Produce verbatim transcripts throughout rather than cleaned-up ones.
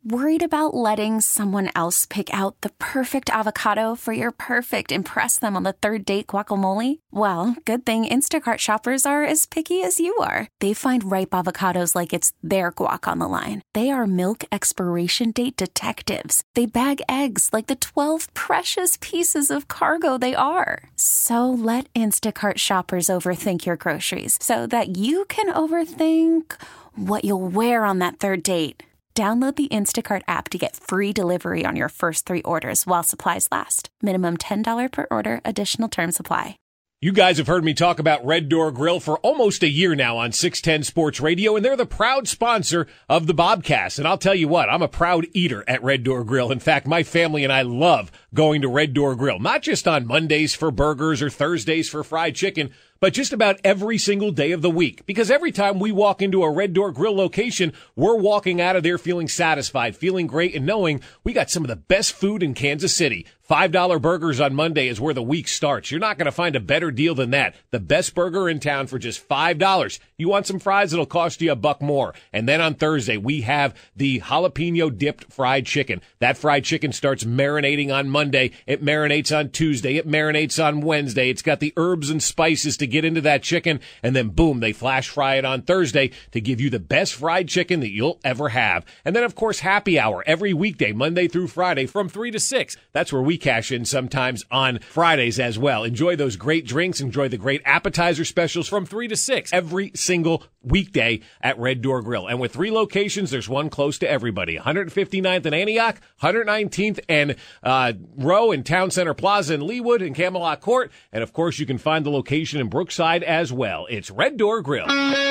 Worried about letting someone else pick out the perfect avocado for your perfect impress them on the third date guacamole? Well, good thing Instacart shoppers are as picky as you are. They find ripe avocados like it's their guac on the line. They are milk expiration date detectives. They bag eggs like the twelve precious pieces of cargo they are. So let Instacart shoppers overthink your groceries so that you can overthink what you'll wear on that third date. Download the Instacart app to get free delivery on your first three orders while supplies last. Minimum ten dollars per order. Additional terms apply. You guys have heard me talk about Red Door Grill for almost a year now on six ten Sports Radio, and they're the proud sponsor of the Bobcast. And I'll tell you what, I'm a proud eater at Red Door Grill. In fact, my family and I love going to Red Door Grill, not just on Mondays for burgers or Thursdays for fried chicken, but just about every single day of the week. Because every time we walk into a Red Door Grill location, we're walking out of there feeling satisfied, feeling great, and knowing we got some of the best food in Kansas City. five dollar burgers on Monday is where the week starts. You're not going to find a better deal than that. The best burger in town for just five dollars. You want some fries? It'll cost you a buck more. And then on Thursday, we have the jalapeno dipped fried chicken. That fried chicken starts marinating on Monday. It marinates on Tuesday. It marinates on Wednesday. It's got the herbs and spices to get into that chicken. And then boom, they flash fry it on Thursday to give you the best fried chicken that you'll ever have. And then of course, happy hour every weekday, Monday through Friday from three to six. That's where we cash in sometimes on Fridays as well. Enjoy those great drinks. Enjoy the great appetizer specials from three to six every single weekday at Red Door Grill. And with three locations, there's one close to everybody. one fifty-ninth and Antioch, one nineteenth and uh, Row in Town Center Plaza in Leawood and Camelot Court. And of course, you can find the location in Brookside as well. It's Red Door Grill.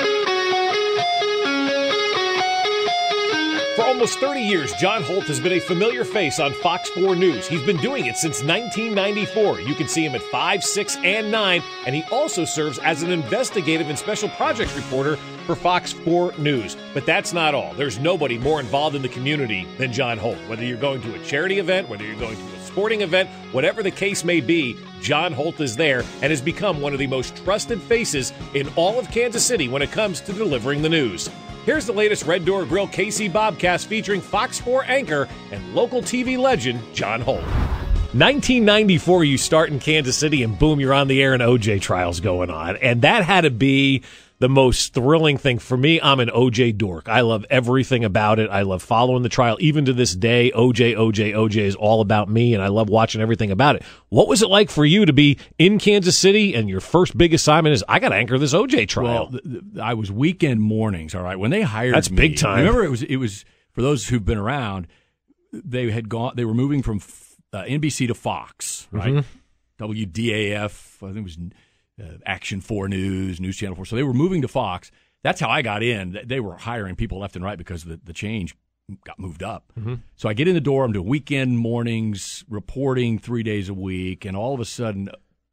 For almost thirty years, John Holt has been a familiar face on Fox four News. He's been doing it since nineteen ninety-four. You can see him at five, six, and nine, and he also serves as an investigative and special projects reporter for Fox four News. But that's not all. There's nobody more involved in the community than John Holt. Whether you're going to a charity event, whether you're going to a sporting event, whatever the case may be, John Holt is there and has become one of the most trusted faces in all of Kansas City when it comes to delivering the news. Here's the latest Red Door Grill K C Bobcast featuring Fox four anchor and local T V legend, John Holt. nineteen ninety-four, you start in Kansas City, and boom, you're on the air and O J trial's going on. And that had to be the most thrilling thing. For me, I'm an O J dork. I love everything about it. I love following the trial. Even to this day, O J, O J, O J is all about me, and I love watching everything about it. What was it like for you to be in Kansas City, and your first big assignment is, I got to anchor this O J trial? Well, th- th- I was weekend mornings, all right? When they hired That's me. big time. Remember, it was, it was for those who've been around, they had gone, they were moving from uh, N B C to Fox, right? Mm-hmm. W D A F, I think it was uh, Action four News, News Channel four. So they were moving to Fox. That's how I got in. They were hiring people left and right because the, the change got moved up. Mm-hmm. So I get in the door. I'm doing weekend mornings, reporting three days a week, and all of a sudden,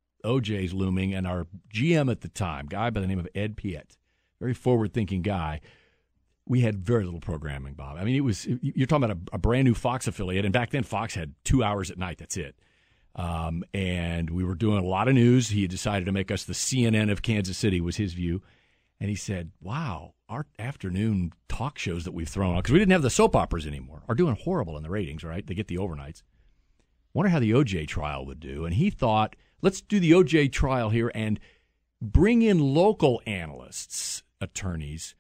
O J's looming, and our G M at the time, guy by the name of Ed Piet, very forward-thinking guy. We had very little programming, Bob. I mean, it was you're talking about a, a brand new Fox affiliate, and back then Fox had two hours at night. That's it. Um, and we were doing a lot of news. He had decided to make us the C N N of Kansas City, was his view. And he said, wow, our afternoon talk shows that we've thrown on, because we didn't have the soap operas anymore, are doing horrible in the ratings, right? They get the overnights. Wonder how the O J trial would do. And he thought, let's do the O J trial here and bring in local analysts, attorneys,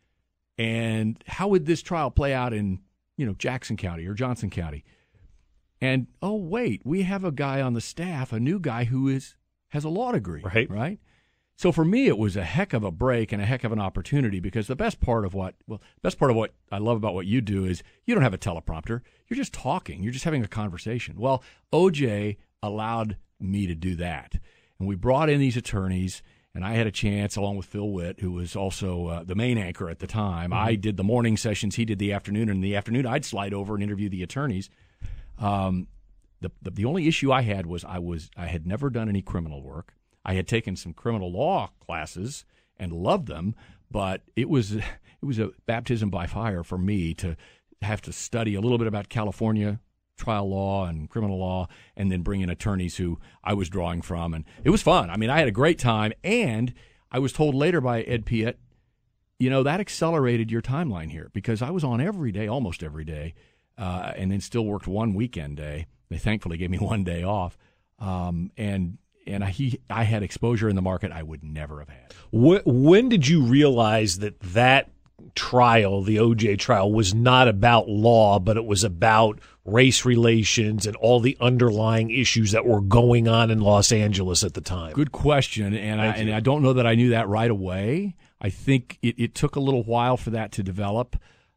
and how would this trial play out in, you know, Jackson County or Johnson County? And, oh, wait, we have a guy on the staff, a new guy who is has a law degree, right? right? So for me, it was a heck of a break and a heck of an opportunity, because the best part of what, well, best part of what I love about what you do is you don't have a teleprompter. You're just talking. You're just having a conversation. Well, O J allowed me to do that. And we brought in these attorneys, and I had a chance, along with Phil Witt, who was also uh, the main anchor at the time. Mm-hmm. I did the morning sessions. He did the afternoon. And in the afternoon, I'd slide over and interview the attorneys. Um, the, the the only issue I had was I was I had never done any criminal work. I had taken some criminal law classes and loved them, but it was it was a baptism by fire for me to have to study a little bit about California trial law and criminal law, and then bring in attorneys who I was drawing from, and it was fun. I mean, I had a great time, and I was told later by Ed Piet, you know, that accelerated your timeline here, because I was on every day, almost every day. uh, and then still worked one weekend day. They thankfully gave me one day off, um, and and I, he I had exposure in the market I would never have had. When did you realize that that trial, the O J trial, was not about law, but it was about race relations and all the underlying issues that were going on in Los Angeles at the time? Good question, and I, and I don't know that I knew that right away. I think it, it took a little while for that to develop,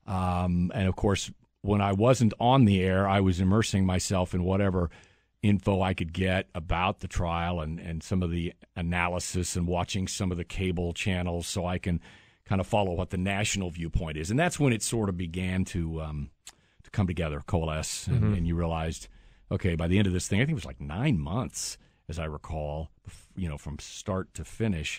um, and of course, when I wasn't on the air, I was immersing myself in whatever info I could get about the trial and, and some of the analysis and watching some of the cable channels so I can kind of follow what the national viewpoint is. And that's when it sort of began to um, to come together, coalesce, and, mm-hmm. and you realized, okay, by the end of this thing, I think it was like nine months, as I recall, you know, from start to finish,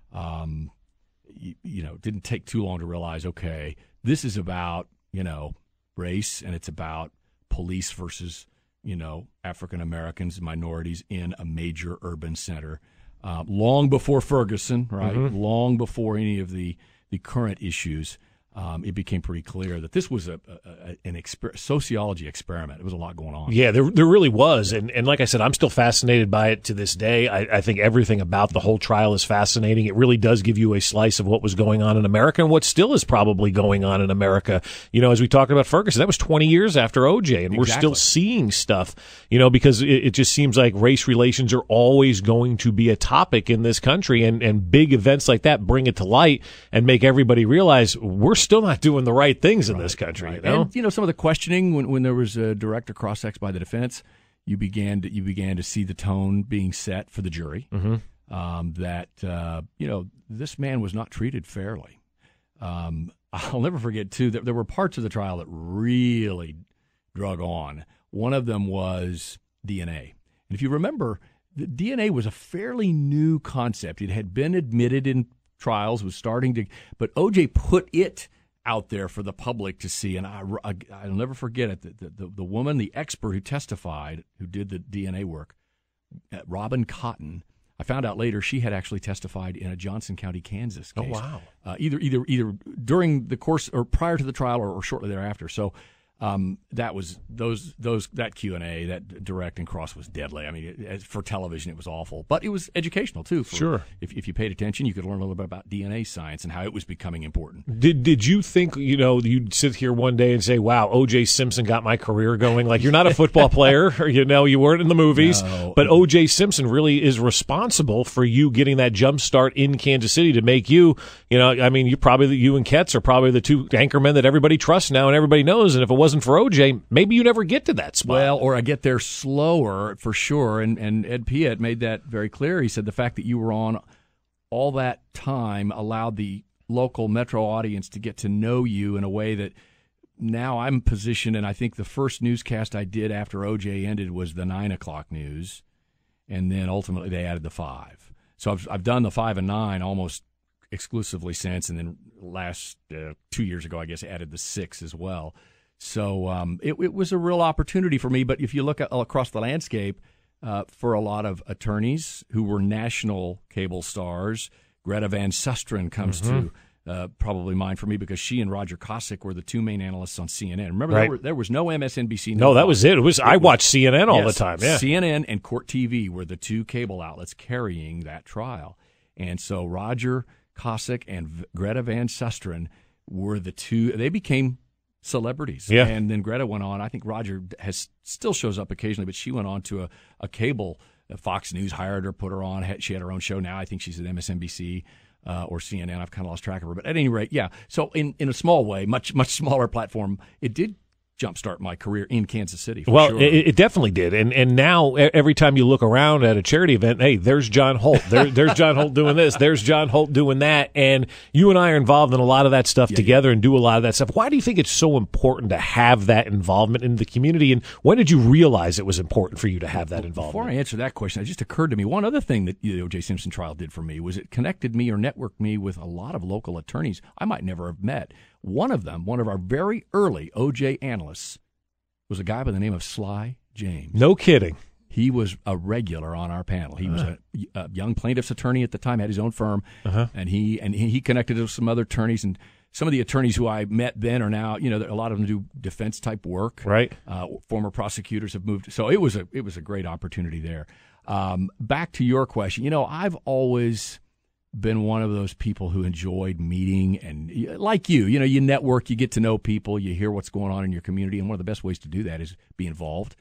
um, you, you know, it didn't take too long to realize, okay, this is about, you know, race, and it's about police versus, you know, African Americans, minorities in a major urban center. Uh, long before Ferguson, right? Mm-hmm. Long before any of the, the current issues, um, it became pretty clear that this was a, a an exper- sociology experiment. There was a lot going on. Yeah, there there really was, and and like I said, I'm still fascinated by it to this day. I, I think everything about the whole trial is fascinating. It really does give you a slice of what was going on in America and what still is probably going on in America. You know, as we talked about Ferguson, that was twenty years after O J, and exactly. we're still seeing stuff. You know, because it, it just seems like race relations are always going to be a topic in this country, and and big events like that bring it to light and make everybody realize we're still not doing the right things in right, this country. Right. You know? And, you know, some of the questioning when, when there was a director cross-ex by the defense, you began to, you began to see the tone being set for the jury, mm-hmm. um, that, uh, you know, this man was not treated fairly. Um, I'll never forget, too, that there were parts of the trial that really drug on. One of them was D N A. And if you remember, the D N A was a fairly new concept. It had been admitted in trials, was starting to, but O J put it out there for the public to see, and I, I, I'll never forget it. The, the, the woman, the expert who testified, who did the D N A work, Robin Cotton, I found out later she had actually testified in a Johnson County, Kansas case. Oh, wow. Uh, either either either during the course or prior to the trial or, or shortly thereafter. So um, that was those those that Q and A, that direct and cross was deadly. I mean, it, for television, it was awful, but it was educational too. For, sure. If if you paid attention, you could learn a little bit about D N A science and how it was becoming important. Did Did you think, you know, you'd sit here one day and say, "Wow, O J Simpson got my career going"? Like, you're not a football player, or, you know, you weren't in the movies, no. but O J Simpson really is responsible for you getting that jump start in Kansas City to make you, you know, I mean, you probably you and Ketz are probably the two anchormen that everybody trusts now and everybody knows. And if it wasn't for O J, maybe you never get to that spot. Well, or I get there slower for sure. And, and Ed Piet made that very clear. He said the fact that you were on all that time allowed the local metro audience to get to know you in a way that now I'm positioned. And I think the first newscast I did after O J ended was the nine o'clock news. And then ultimately they added the five. So I've, I've done the five and nine almost exclusively since. And then last uh, two years ago, I guess, added the six as well. So um, it, it was a real opportunity for me. But if you look at, across the landscape, uh, for a lot of attorneys who were national cable stars, Greta Van Susteren comes mm-hmm. to uh, probably mind for me because she and Roger Cossack were the two main analysts on C N N. Remember, right. there, were, there was no M S N B C. No, no that was it. It was it I watched was, C N N all yes, the time. Yeah, C N N and Court T V were the two cable outlets carrying that trial. And so Roger Cossack and v- Greta Van Susteren were the two. They became celebrities. Yeah. And then Greta went on. I think Roger has still shows up occasionally, but she went on to a, a cable. Uh, Fox News hired her, put her on. Had, she had her own show now. I think she's at M S N B C uh, or C N N. I've kind of lost track of her. But at any rate, yeah. So in, in a small way, much, much smaller platform, it did jumpstart my career in Kansas City. For well, sure. it, it definitely did, and and now every time you look around at a charity event, hey, there's John Holt. There, there's John Holt doing this. There's John Holt doing that, and you and I are involved in a lot of that stuff yeah, together yeah. and do a lot of that stuff. Why do you think it's so important to have that involvement in the community? And when did you realize it was important for you to have that involvement? Before I answer that question, it just occurred to me one other thing that the O J Simpson trial did for me was it connected me or networked me with a lot of local attorneys I might never have met. One of them, one of our very early O J analysts, was a guy by the name of Sly James. No kidding. He was a regular on our panel. He uh-huh. was a, a young plaintiff's attorney at the time, had his own firm, uh-huh. and he and he, he connected with some other attorneys. And some of the attorneys who I met then are now, you know, a lot of them do defense type work. Right. Uh, former prosecutors have moved. So it was a it was a great opportunity there. Um, back to your question, you know, I've always been one of those people who enjoyed meeting and like you, you know, you network, you get to know people, you hear what's going on in your community. And one of the best ways to do that is be involved.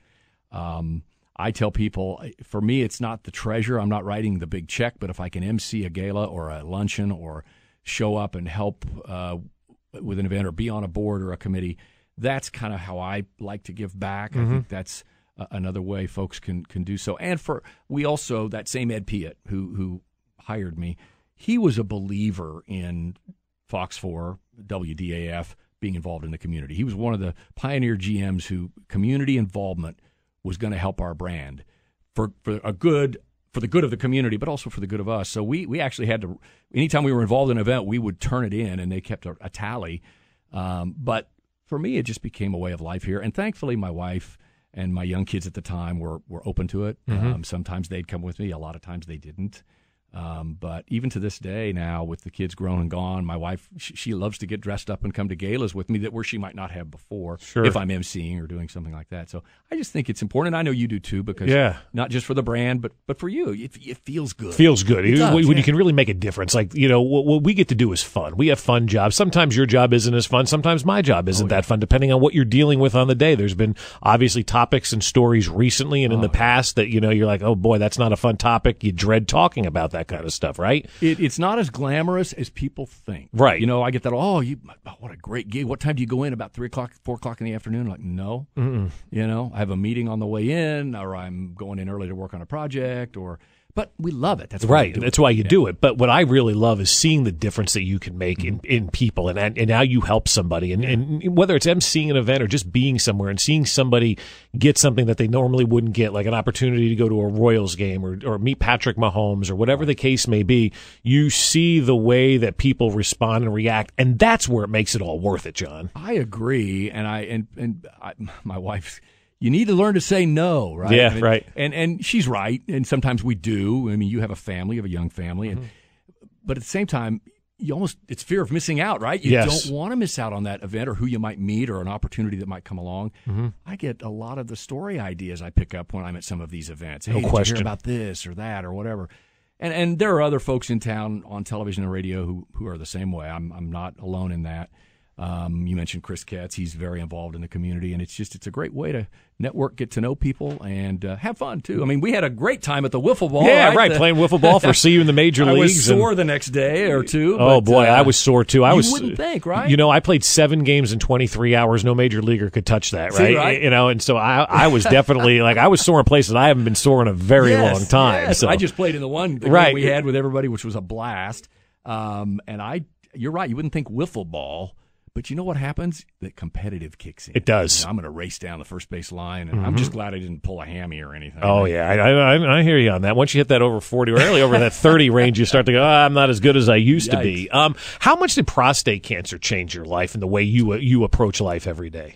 Um, I tell people, for me, it's not the treasure. I'm not writing the big check, but if I can emcee a gala or a luncheon or show up and help uh, with an event or be on a board or a committee, that's kind of how I like to give back. Mm-hmm. I think that's uh, another way folks can can do so. And for we also, that same Ed Piatt who who hired me, he was a believer in Fox four, W D A F, being involved in the community. He was one of the pioneer G Ms who community involvement was going to help our brand for, for a good for the good of the community, but also for the good of us. So we we actually had to, anytime we were involved in an event, we would turn it in, and they kept a, a tally. Um, but for me, it just became a way of life here. And thankfully, my wife and my young kids at the time were, were open to it. Mm-hmm. Um, sometimes they'd come with me. A lot of times they didn't. Um, but even to this day now, with the kids grown and gone, my wife, she, she loves to get dressed up and come to galas with me that where she might not have before sure. if I'm emceeing or doing something like that. So I just think it's important. And I know you do too, because yeah. not just for the brand, but but for you, it, it feels good. Feels good. It does, when yeah. you can really make a difference. Like, you know, what, what we get to do is fun. We have fun jobs. Sometimes your job isn't as fun. Sometimes my job isn't oh, yeah. that fun, depending on what you're dealing with on the day. There's been obviously topics and stories recently and in oh, the past that, you know, you're like, oh boy, that's not a fun topic. You dread talking about that kind of stuff, right? It, it's not as glamorous as people think. Right. You know, I get that, oh, you, oh, what a great gig. What time do you go in? About three o'clock, four o'clock in the afternoon? Like, no. Mm-mm. You know, I have a meeting on the way in, or I'm going in early to work on a project, or... But we love it. That's why right. That's it. why you yeah. do it. But what I really love is seeing the difference that you can make mm-hmm. in, in people, and and how you help somebody, and, and whether it's emceeing an event or just being somewhere and seeing somebody get something that they normally wouldn't get, like an opportunity to go to a Royals game or or meet Patrick Mahomes or whatever the case may be. You see the way that people respond and react, and that's where it makes it all worth it, John. I agree, and I and and I, my wife's. You need to learn to say no, right? Yeah, I mean, right. And and she's right, and sometimes we do. I mean, you have a family, you have a young family, and mm-hmm. but at the same time, you almost it's fear of missing out, right? You yes. don't want to miss out on that event or who you might meet or an opportunity that might come along. Mm-hmm. I get a lot of the story ideas I pick up when I'm at some of these events. Hey, no did question. you hear about this or that or whatever? And and there are other folks in town on television and radio who who are the same way. I'm I'm not alone in that. Um, you mentioned Chris Katz. He's very involved in the community, and it's just it's a great way to network, get to know people, and uh, have fun, too. I mean, we had a great time at the wiffle ball. Yeah, right, right the, playing wiffle ball for see you in the major I leagues. I was sore and, the next day or two. Oh, but, boy, uh, I was sore, too. I you was, wouldn't think, right? You know, I played seven games in twenty-three hours. No major leaguer could touch that, right? See, right? You know, and so I I was definitely, like, I was sore in places I haven't been sore in a very yes, long time. Yes. So. I just played in the one the right. game we had with everybody, which was a blast. Um, and I, you're right, you wouldn't think wiffle ball. But you know what happens? The competitive kicks in. It does. You know, I'm going to race down the first base line, and mm-hmm. I'm just glad I didn't pull a hammy or anything. Oh, yeah. I, I, I hear you on that. Once you hit that over forty or early over that thirty range, you start to go, oh, I'm not as good as I used Yikes. to be. Um, how much did prostate cancer change your life and the way you you approach life every day?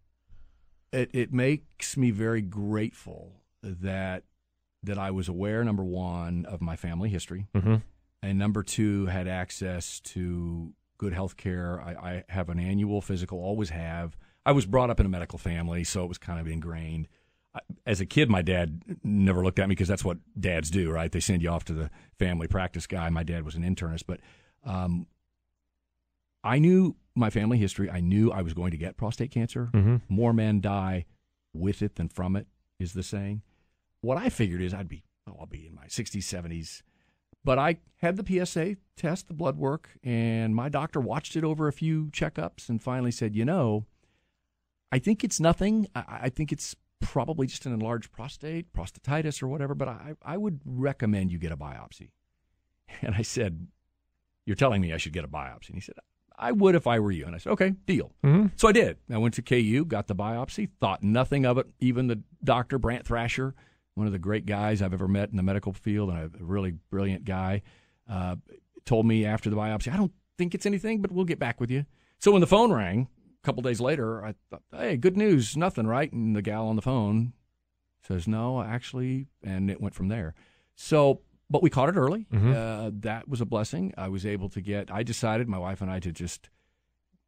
It, it makes me very grateful that that I was aware, number one, of my family history, mm-hmm. and number two, had access to good health care. I, I have an annual physical, always have. I was brought up in a medical family, so it was kind of ingrained. I, as a kid, my dad never looked at me because that's what dads do, right? They send you off to the family practice guy. My dad was an internist, but um, I knew my family history. I knew I was going to get prostate cancer. Mm-hmm. More men die with it than from it, is the saying. What I figured is I'd be, oh, I'll be in my sixties, seventies. But I had the P S A test, the blood work, and my doctor watched it over a few checkups and finally said, you know, I think it's nothing. I, I think it's probably just an enlarged prostate, prostatitis or whatever, but I, I would recommend you get a biopsy. And I said, you're telling me I should get a biopsy? And he said, I would if I were you. And I said, okay, deal. Mm-hmm. So I did. I went to K U, got the biopsy, thought nothing of it. Even the doctor, Brant Thrasher, one of the great guys I've ever met in the medical field, and a really brilliant guy, uh, told me after the biopsy, I don't think it's anything, but we'll get back with you. So when the phone rang a couple days later, I thought, hey, good news, nothing, right? And the gal on the phone says, no, actually, and it went from there. So, but we caught it early. Mm-hmm. Uh, that was a blessing. I was able to get, I decided, my wife and I, to just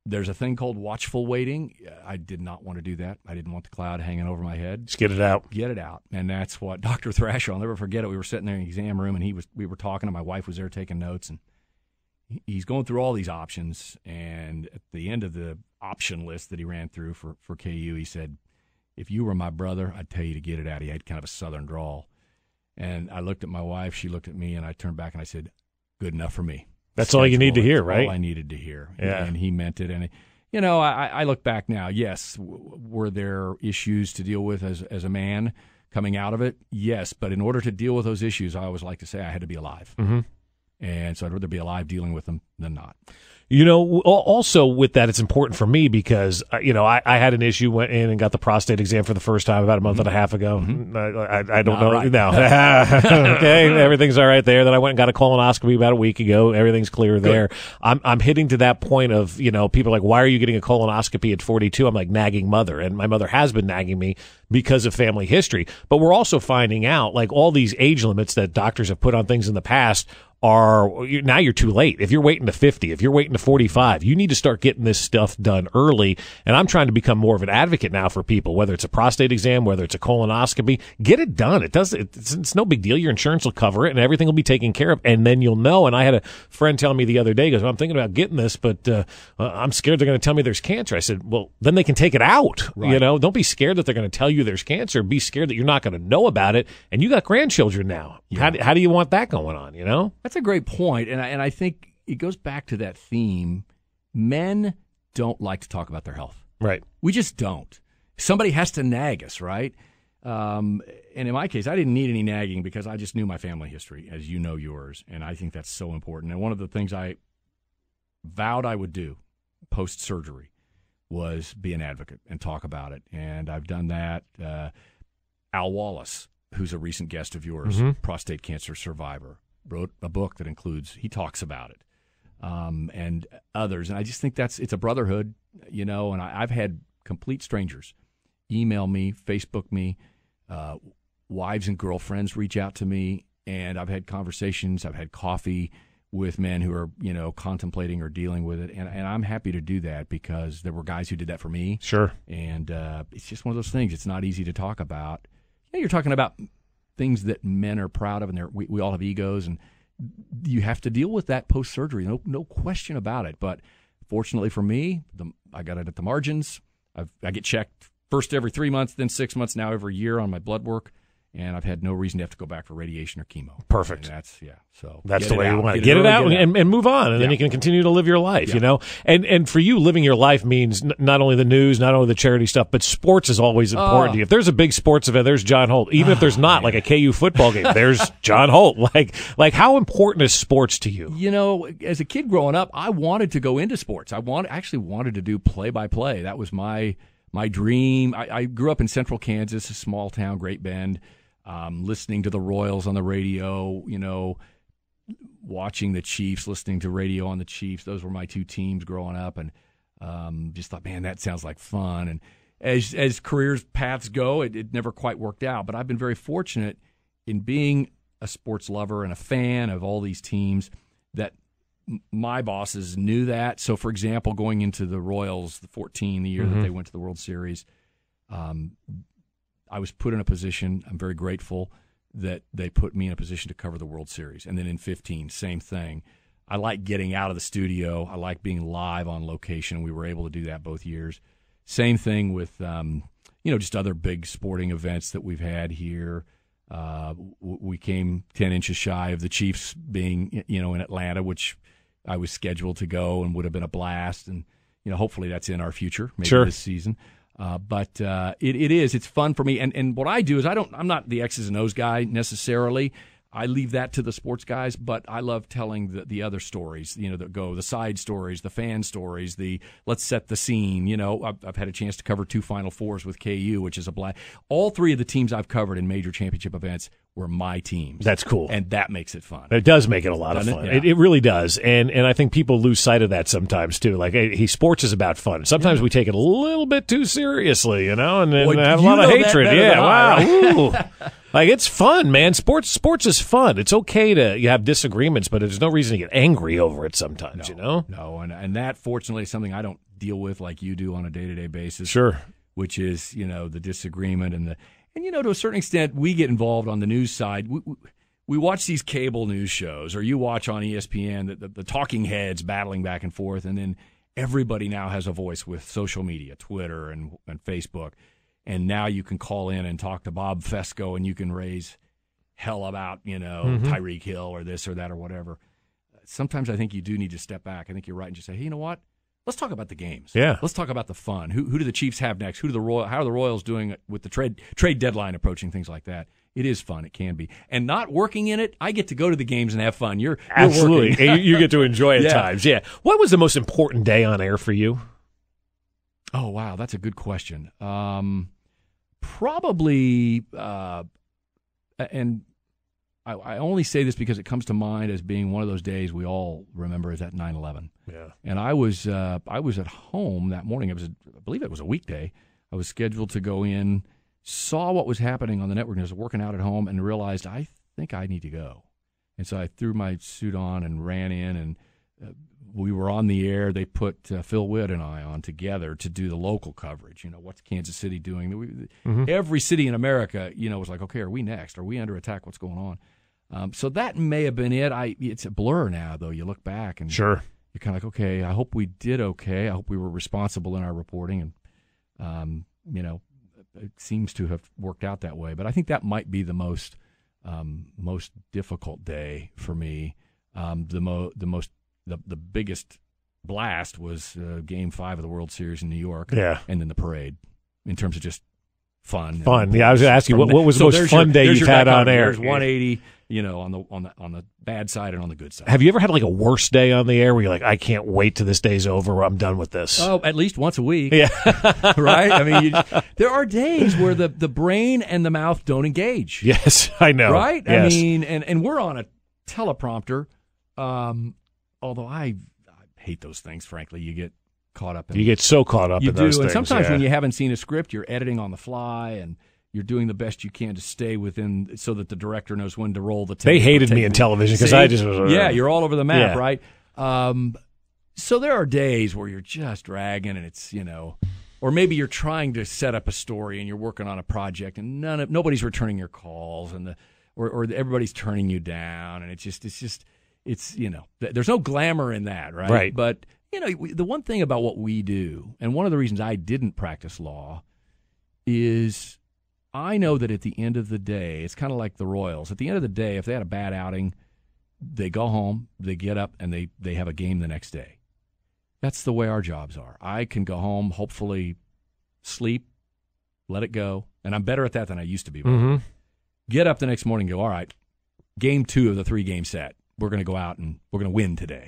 There's a thing called watchful waiting. I did not want to do that. I didn't want the cloud hanging over my head. Just get it out. Get it out. And that's what Doctor Thrasher, I'll never forget it. We were sitting there in the exam room, and he was. we were talking, and my wife was there taking notes, and he's going through all these options. And at the end of the option list that he ran through for, for K U, he said, if you were my brother, I'd tell you to get it out. He had kind of a southern drawl. And I looked at my wife, she looked at me, and I turned back and I said, good enough for me. That's all you need to hear, right? All I needed to hear. Yeah. And he meant it. And, you know, I, I look back now, yes, w- were there issues to deal with as, as a man coming out of it? Yes. But in order to deal with those issues, I always like to say I had to be alive. Mm-hmm. And so I'd rather be alive dealing with them than not. You know, also with that, it's important for me because, you know, I, I had an issue, went in and got the prostate exam for the first time about a month mm-hmm. and a half ago. Mm-hmm. I, I, I don't Not know. Right. No. Okay. Everything's all right there. Then I went and got a colonoscopy about a week ago. Everything's clear there. I'm, I'm hitting to that point of, you know, people are like, why are you getting a colonoscopy at forty-two? I'm like, nagging mother. And my mother has been nagging me because of family history. But we're also finding out, like, all these age limits that doctors have put on things in the past are now you're too late. If you're waiting to fifty, if you're waiting to forty-five, you need to start getting this stuff done early. And I'm trying to become more of an advocate now for people, whether it's a prostate exam, whether it's a colonoscopy, get it done. It does. It's, it's no big deal. Your insurance will cover it and everything will be taken care of. And then you'll know. And I had a friend tell me the other day, he goes, well, I'm thinking about getting this, but uh, I'm scared they're going to tell me there's cancer. I said, well, then they can take it out. Right. You know, don't be scared that they're going to tell you there's cancer. Be scared that you're not going to know about it. And you got grandchildren now. Yeah. How, do, how do you want that going on? You know, that's a great point. And I, and I think it goes back to that theme. Men don't like to talk about their health. Right. We just don't. Somebody has to nag us, right? Um, and in my case, I didn't need any nagging because I just knew my family history, as you know yours. And I think that's so important. And one of the things I vowed I would do post-surgery was be an advocate and talk about it. And I've done that. Uh, Al Wallace, who's a recent guest of yours, mm-hmm. prostate cancer survivor, wrote a book that includes, he talks about it, um, and others. And I just think that's, it's a brotherhood, you know, and I, I've had complete strangers email me, Facebook me, uh, wives and girlfriends reach out to me, and I've had conversations, I've had coffee with men who are, you know, contemplating or dealing with it. And, and I'm happy to do that because there were guys who did that for me. Sure. And uh, it's just one of those things. It's not easy to talk about. You know, you're talking about things that men are proud of, and they're, we, we all have egos, and you have to deal with that post-surgery. No, no question about it. But fortunately for me, the, I got it at the margins. I've, I get checked first every three months, then six months, now every year on my blood work. And I've had no reason to have to go back for radiation or chemo. Perfect. And that's, yeah. So that's the way out. you want it. Get, get it, it out get and, out. and move on. And yeah. then you can continue to live your life, yeah. you know? And and for you, living your life means n- not only the news, not only the charity stuff, but sports is always important oh. to you. If there's a big sports event, there's John Holt. Even oh, if there's not, man. like a K U football game, there's John Holt. Like, like how important is sports to you? You know, as a kid growing up, I wanted to go into sports. I want, actually wanted to do play-by-play. That was my my dream. I, I grew up in central Kansas, a small town, Great Bend. Um, listening to the Royals on the radio, you know, watching the Chiefs, listening to radio on the Chiefs. Those were my two teams growing up, and um, just thought, man, that sounds like fun. And as as careers paths go, it, it never quite worked out. But I've been very fortunate in being a sports lover and a fan of all these teams that m- my bosses knew that. So, for example, going into the Royals, the fourteen, the year mm-hmm. that they went to the World Series, um, I was put in a position, I'm very grateful that they put me in a position to cover the World Series. And then in fifteen, same thing. I like getting out of the studio. I like being live on location. We were able to do that both years. Same thing with, um, you know, just other big sporting events that we've had here. Uh, we came ten inches shy of the Chiefs being, you know, in Atlanta, which I was scheduled to go and would have been a blast. And, you know, hopefully that's in our future, maybe sure. this season. Uh, but uh, it, it is. It's fun for me. And, and what I do is I don't, I'm not the X's and O's guy necessarily. I leave that to the sports guys, but I love telling the, the other stories, you know, that go, the side stories, the fan stories, the let's set the scene. You know, I've, I've had a chance to cover two Final Fours with K U, which is a blast. All three of the teams I've covered in major championship events were my teams. That's cool. And that makes it fun. It does make it a lot Doesn't of fun. It? Yeah. It, it really does. And and I think people lose sight of that sometimes, too. Like, hey, he, sports is about fun. Sometimes yeah. we take it a little bit too seriously, you know, and then well, have a lot of hatred. Yeah, wow. Ooh. Like, it's fun, man. Sports sports is fun. It's okay to you have disagreements, but there's no reason to get angry over it sometimes, no, you know? No, and, and that, fortunately, is something I don't deal with like you do on a day-to-day basis. Sure. Which is, you know, the disagreement and the – and, you know, to a certain extent, we get involved on the news side. We, we, we watch these cable news shows, or you watch on E S P N the, the, the talking heads battling back and forth, and then everybody now has a voice with social media, Twitter and, and Facebook. And now you can call in and talk to Bob Fesco, and you can raise hell about, you know, mm-hmm. Tyreek Hill or this or that or whatever. Sometimes I think you do need to step back. I think you're right and just say, hey, you know what? Let's talk about the games. Yeah. Let's talk about the fun. Who who do the Chiefs have next? Who do the Royal? How are the Royals doing with the trade trade deadline approaching? Things like that. It is fun. It can be. And not working in it, I get to go to the games and have fun. You're, you're absolutely. Working. You get to enjoy at yeah. times. Yeah. What was the most important day on air for you? Oh wow, that's a good question. Um, probably, uh, and I, I only say this because it comes to mind as being one of those days we all remember is at nine eleven. Yeah. And I was uh, I was at home that morning. It was a, I believe it was a weekday. I was scheduled to go in, saw what was happening on the network, and I was working out at home, and realized I think I need to go. And so I threw my suit on and ran in, and uh, we were on the air. They put uh, Phil Witt and I on together to do the local coverage. You know, what's Kansas City doing? We, mm-hmm. Every city in America, you know, was like, okay, are we next? Are we under attack? What's going on? Um, so that may have been it. I It's a blur now, though. You look back, and sure. you're kind of like, okay, I hope we did okay. I hope we were responsible in our reporting, and um, you know, it seems to have worked out that way. But I think that might be the most um, most difficult day for me. Um, the mo the most the the biggest blast was uh, Game Five of the World Series in New York, yeah, and then the parade in terms of just fun. Fun. Yeah, I was going to ask you what, what was the so most fun your, day you've had on air? There's one eighty. You know, on the on the on the bad side and on the good side. Have you ever had like a worse day on the air where you're like, I can't wait till this day's over, or I'm done with this? Oh, at least once a week. Yeah, right. I mean, you, there are days where the, the brain and the mouth don't engage. Yes, I know. Right. Yes. I mean, and, and we're on a teleprompter. Um, although I, I hate those things. Frankly, you get caught up in. You get so caught up you in do, those and things. sometimes yeah. when you haven't seen a script, you're editing on the fly and. You're doing the best you can to stay within, so that the director knows when to roll the tape. They hated me in television because I just was. Yeah, you're all over the map, yeah. right? Um, so there are days where you're just dragging, and it's you know, or maybe you're trying to set up a story and you're working on a project, and none of nobody's returning your calls, and the or, or everybody's turning you down, and it's just it's just it's you know, there's no glamour in that, right? Right. But you know, we, the one thing about what we do, and one of the reasons I didn't practice law, is. I know that at the end of the day, it's kind of like the Royals. At the end of the day, if they had a bad outing, they go home, they get up, and they, they have a game the next day. That's the way our jobs are. I can go home, hopefully sleep, let it go, and I'm better at that than I used to be. Mm-hmm. Get up the next morning and go, all right, game two of the three-game set. We're going to go out and we're going to win today.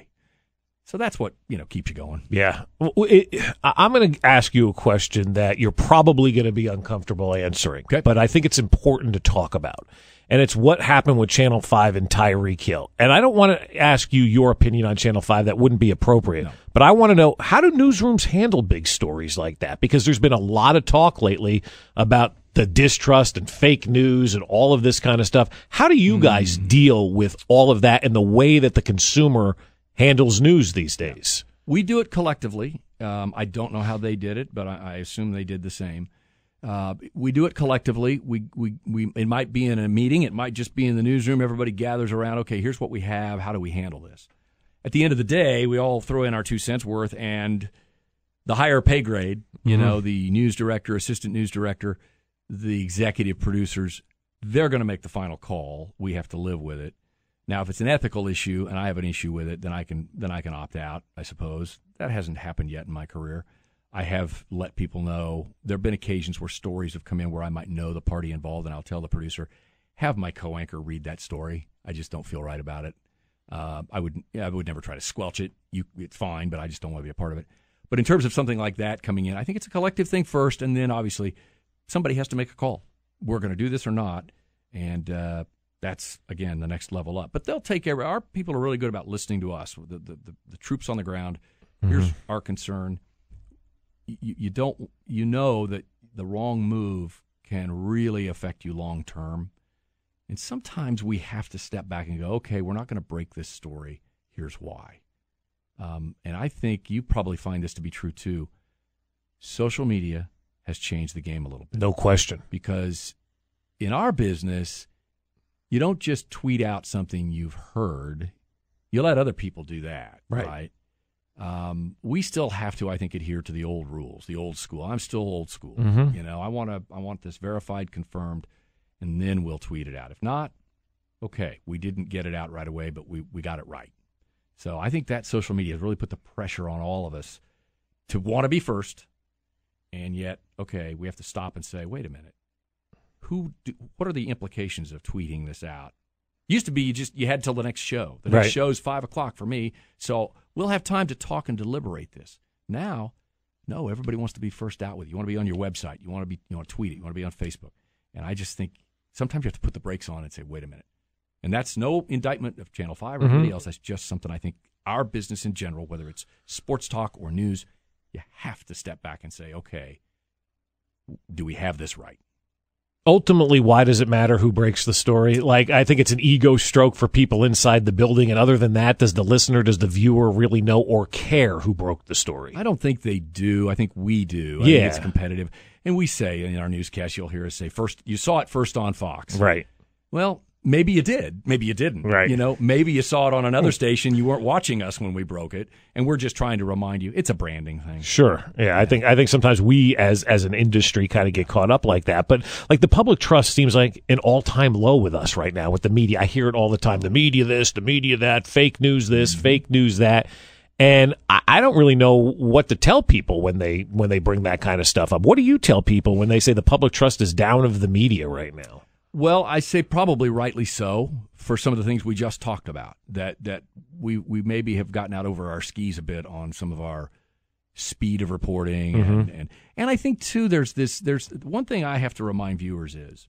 So that's what, you know, keeps you going. Yeah. It, I'm going to ask you a question that you're probably going to be uncomfortable answering, okay. but I think it's important to talk about. And it's what happened with Channel five and Tyreek Hill. And I don't want to ask you your opinion on Channel five. That wouldn't be appropriate. No. But I want to know, how do newsrooms handle big stories like that? Because there's been a lot of talk lately about the distrust and fake news and all of this kind of stuff. How do you guys mm. deal with all of that and the way that the consumer handles news these days? We do it collectively. Um, I don't know how they did it, but I, I assume they did the same. Uh, we do it collectively. We, we, we, it might be in a meeting. It might just be in the newsroom. Everybody gathers around. Okay, here's what we have. How do we handle this? At the end of the day, we all throw in our two cents worth, and the higher pay grade, you mm-hmm. know, the news director, assistant news director, the executive producers, they're going to make the final call. We have to live with it. Now, if it's an ethical issue and I have an issue with it, then I can then I can opt out, I suppose. That hasn't happened yet in my career. I have let people know. There have been occasions where stories have come in where I might know the party involved, and I'll tell the producer, have my co-anchor read that story. I just don't feel right about it. Uh, I would I would never try to squelch it. You, it's fine, but I just don't want to be a part of it. But in terms of something like that coming in, I think it's a collective thing first, and then obviously somebody has to make a call. We're going to do this or not, and uh, that's, again, the next level up. But they'll take care of it. Our people are really good about listening to us, the, the, the, the troops on the ground. Mm-hmm. Here's our concern. You, you don't, you know that the wrong move can really affect you long term. And sometimes we have to step back and go, okay, we're not going to break this story. Here's why. Um, and I think you probably find this to be true too. Social media has changed the game a little bit. No question. Because in our business, you don't just tweet out something you've heard. You let other people do that, right? right? Um, we still have to, I think, adhere to the old rules, the old school. I'm still old school. Mm-hmm. You know, I want to, I want this verified, confirmed, and then we'll tweet it out. If not, okay, we didn't get it out right away, but we, we got it right. So I think that social media has really put the pressure on all of us to want to be first, and yet, okay, we have to stop and say, wait a minute, who? Do, what are the implications of tweeting this out? Used to be you just you had till the next show. The next right. show's five o'clock for me, so we'll have time to talk and deliberate this. Now, no, everybody wants to be first out with you. You want to be on your website. You want to be you want to tweet it. You want to be on Facebook. And I just think sometimes you have to put the brakes on and say, wait a minute. And that's no indictment of Channel five or mm-hmm. anybody else. That's just something I think our business in general, whether it's sports talk or news, you have to step back and say, okay, do we have this right? Ultimately, why does it matter who breaks the story? Like, I think it's an ego stroke for people inside the building. And other than that, does the listener, does the viewer really know or care who broke the story? I don't think they do. I think we do. I yeah. think it's competitive. And we say in our newscast, you'll hear us say, first, you saw it first on Fox. Right. Well, maybe you did. Maybe you didn't. Right. You know, maybe you saw it on another station. You weren't watching us when we broke it, and we're just trying to remind you it's a branding thing. Sure. Yeah, yeah. I think I think sometimes we as as an industry kind of get caught up like that. But like the public trust seems like an all-time low with us right now with the media. I hear it all the time. The media this, the media that, fake news this, mm-hmm. fake news that. And I, I don't really know what to tell people when they when they bring that kind of stuff up. What do you tell people when they say the public trust is down of the media right now? Well, I say probably rightly so for some of the things we just talked about, that that we, we maybe have gotten out over our skis a bit on some of our speed of reporting. Mm-hmm. And, and and I think, too, there's this there's one thing I have to remind viewers is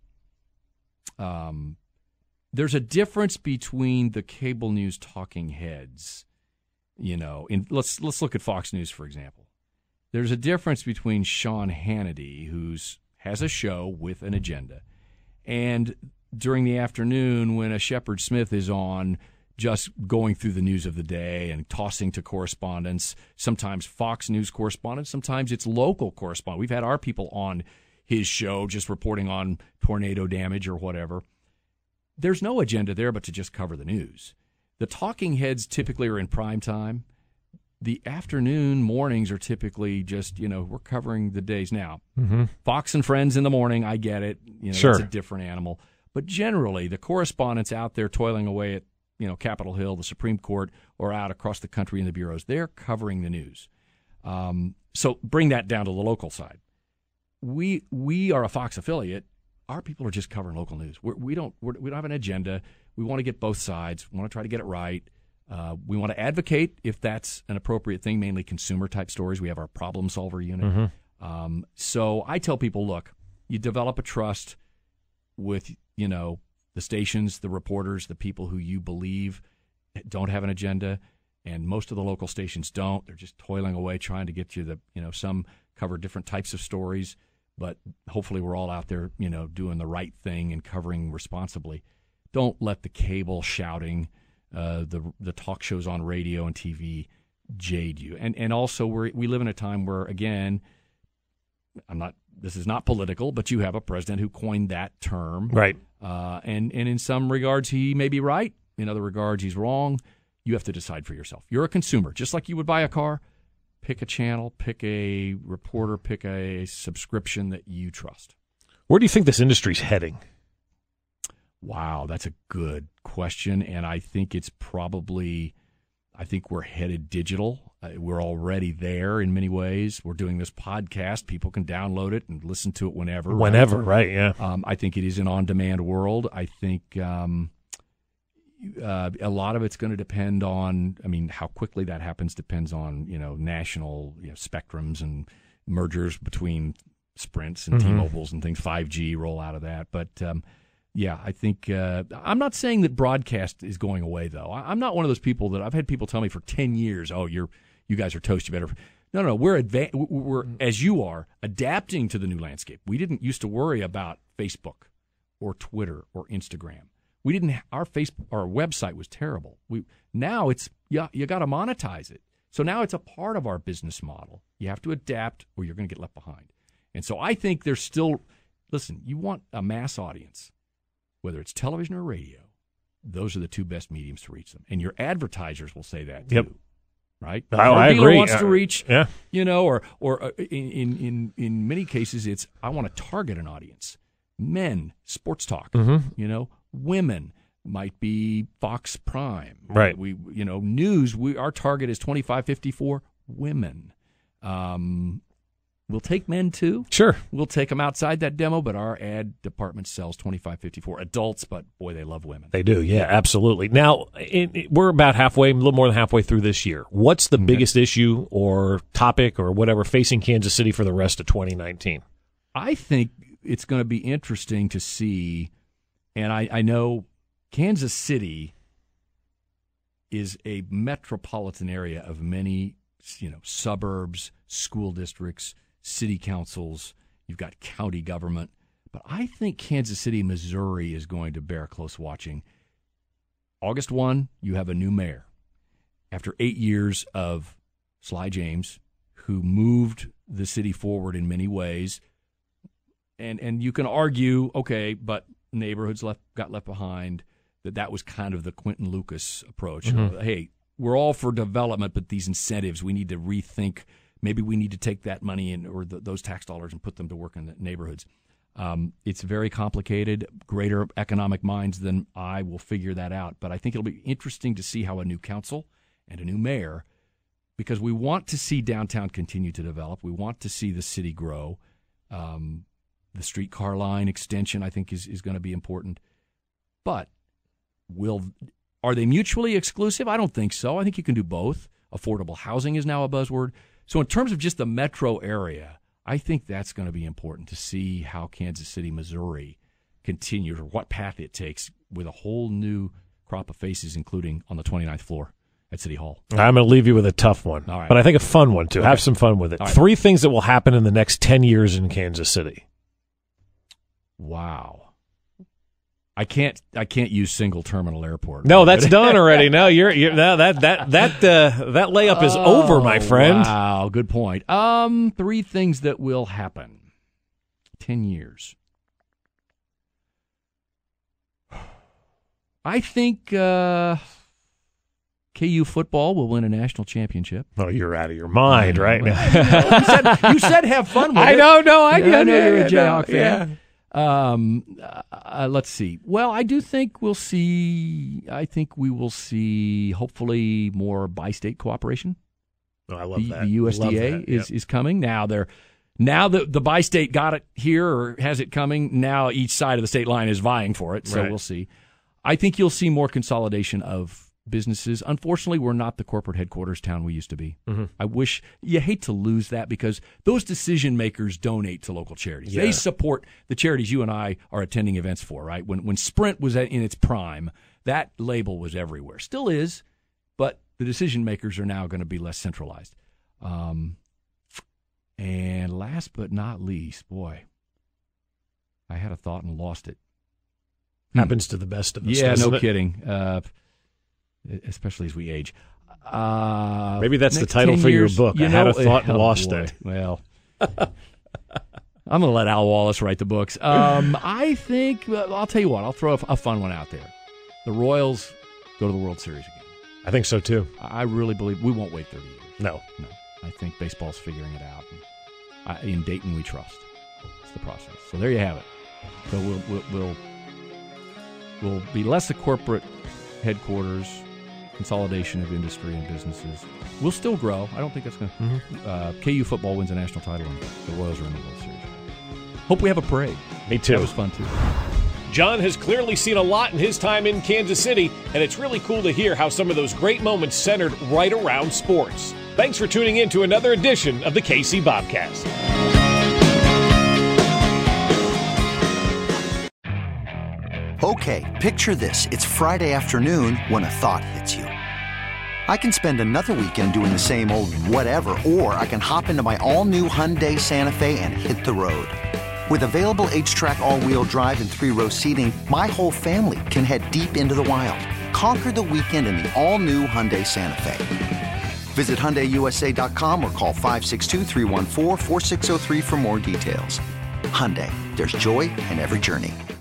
um, there's a difference between the cable news talking heads, you know. In, let's, let's look at Fox News, for example. There's a difference between Sean Hannity, who's has a show with an agenda, and during the afternoon when a Shepard Smith is on just going through the news of the day and tossing to correspondents, sometimes Fox News correspondents, sometimes it's local correspondents. We've had our people on his show just reporting on tornado damage or whatever. There's no agenda there but to just cover the news. The talking heads typically are in prime time. The afternoon mornings are typically just, you know, we're covering the days now. Mm-hmm. Fox and Friends in the morning, I get it. You know, sure. It's a different animal. But generally, the correspondents out there toiling away at, you know, Capitol Hill, the Supreme Court, or out across the country in the bureaus, they're covering the news. Um, so bring that down to the local side. We we are a Fox affiliate. Our people are just covering local news. We're, we don't we're, we don't have an agenda. We want to get both sides. We want to try to get it right. Uh, we want to advocate if that's an appropriate thing, mainly consumer-type stories. We have our problem solver unit. Mm-hmm. Um, so I tell people, look, you develop a trust with, you know, the stations, the reporters, the people who you believe don't have an agenda, and most of the local stations don't. They're just toiling away trying to get you the, you know, some cover different types of stories, but hopefully we're all out there, you know, doing the right thing and covering responsibly. Don't let the cable shouting, Uh, the the talk shows on radio and T V jade you, and and also we we live in a time where, again, I'm not. This is not political, but you have a president who coined that term, right? Uh, and and in some regards he may be right. In other regards he's wrong. You have to decide for yourself. You're a consumer, just like you would buy a car. Pick a channel, pick a reporter, pick a subscription that you trust. Where do you think this industry's heading? Wow, that's a good question, and I think it's probably, I think we're headed digital. Uh, we're already there in many ways. We're doing this podcast. People can download it and listen to it whenever. Whenever, right, right yeah. Um, I think it is an on-demand world. I think um, uh, a lot of it's going to depend on, I mean, how quickly that happens depends on, you know, national you know, spectrums and mergers between Sprints and mm-hmm. T-Mobiles and things, five G roll out of that, but um yeah, I think uh, I'm not saying that broadcast is going away, though. I'm not one of those people that I've had people tell me for ten years, "Oh, you're you guys are toast. You better." No, no, we're adva- we're as you are adapting to the new landscape. We didn't used to worry about Facebook or Twitter or Instagram. We didn't. Our Facebook, our website was terrible. We now it's yeah, you got to monetize it. So now it's a part of our business model. You have to adapt, or you're going to get left behind. And so I think there's still. Listen, you want a mass audience, whether it's television or radio. Those are the two best mediums to reach them, and your advertisers will say that too. Yep. Right? I, I dealer agree. Wants uh, to reach, yeah. you know, or or uh, in, in in many cases, it's I want to target an audience. Men, sports talk. Mm-hmm. You know, women might be Fox Prime. Right. We you know news. We our target is twenty-five fifty-four women. Um, we'll take men too. Sure. We'll take them outside that demo, but our ad department sells twenty-five fifty-four adults. But boy, they love women. They do, yeah, absolutely. Now, it, it, we're about halfway, a little more than halfway through this year. What's the Okay. biggest issue or topic or whatever facing Kansas City for the rest of twenty nineteen? I think it's going to be interesting to see, and I, I know Kansas City is a metropolitan area of many, you know, suburbs, school districts, city councils. You've got county government. But I think Kansas City, Missouri is going to bear close watching. August first, you have a new mayor. After eight years of Sly James, who moved the city forward in many ways, and and you can argue, okay, but neighborhoods left got left behind, that that was kind of the Quentin Lucas approach. Mm-hmm. Uh, hey, we're all for development, but these incentives, we need to rethink. Maybe we need to take that money in, or the, those tax dollars and put them to work in the neighborhoods. Um, it's very complicated. Greater economic minds than I will figure that out. But I think it'll be interesting to see how a new council and a new mayor, because we want to see downtown continue to develop. We want to see the city grow. Um, the streetcar line extension, I think, is, is going to be important. But will are they mutually exclusive? I don't think so. I think you can do both. Affordable housing is now a buzzword. So in terms of just the metro area, I think that's going to be important to see how Kansas City, Missouri continues, or what path it takes with a whole new crop of faces, including on the twenty-ninth floor at City Hall. I'm going to leave you with a tough one, All right. but I think a fun one, too. Okay. Have some fun with it. All right. Three things that will happen in the next ten years in Kansas City. Wow. I can't. I can't use single terminal airport. No, that's done already. No, you're, you're no, that that that uh, that layup is Oh, over, my friend. Wow, good point. Um, three things that will happen. Ten years. I think uh, K U football will win a national championship. Oh, you're out of your mind right Well, now. you, said, you said have fun with I it. know, no, I, Yeah, I know yeah, you're a yeah, Jayhawk no, fan. Um, uh, let's see. Well, I do think we'll see. I think we will see. Hopefully, more bi-state cooperation. Oh, I love the, that. the U S D A Love that. is, Yep. is coming now. They're now that the bi-state got it here or has it coming. Now each side of the state line is vying for it. So Right. we'll see. I think you'll see more consolidation of businesses. Unfortunately, we're not the corporate headquarters town we used to be. Mm-hmm. I wish you hate to lose that, because those decision makers donate to local charities. Yeah. They support the charities you and I are attending events for, right? When when Sprint was at, in its prime, that label was everywhere. Still is, but the decision makers are now going to be less centralized. Um, and last but not least, boy, I had a thought and lost it. Happens to the best of us. Yeah, doesn't no it? kidding. Uh, especially as we age. Uh, Maybe that's the next title ten for your years, book. You I know, had a thought and oh, lost boy. it. Well, I'm going to let Al Wallace write the books. Um, I think, uh, I'll tell you what, I'll throw a, a fun one out there. The Royals go to the World Series again. I think so, too. I really believe we won't wait thirty years. No. No. I think baseball's figuring it out. And I, in Dayton, we trust. It's the process. So there you have it. So we'll we'll we'll, we'll be less a corporate headquarters, consolidation of industry and businesses. We'll still grow. I don't think that's going to. Mm-hmm. Uh, K U football wins a national title, and the Royals are in the World Series. Hope we have a parade. Me too. That was fun too. John has clearly seen a lot in his time in Kansas City, and it's really cool to hear how some of those great moments centered right around sports. Thanks for tuning in to another edition of the K C Bobcast. Okay, picture this. It's Friday afternoon when a thought hits you. I can spend another weekend doing the same old whatever, or I can hop into my all-new Hyundai Santa Fe and hit the road. With available H-Track all-wheel drive and three-row seating, my whole family can head deep into the wild. Conquer the weekend in the all-new Hyundai Santa Fe. Visit Hyundai U S A dot com or call five six two, three one four, four six zero three for more details. Hyundai, there's joy in every journey.